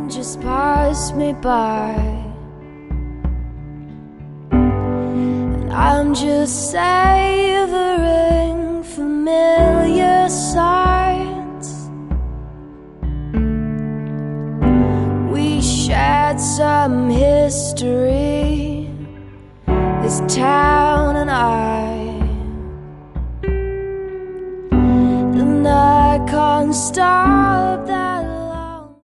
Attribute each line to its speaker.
Speaker 1: just pass me by, and I'm just savoring familiar sights. We shared some history, this town and I. The night can't stop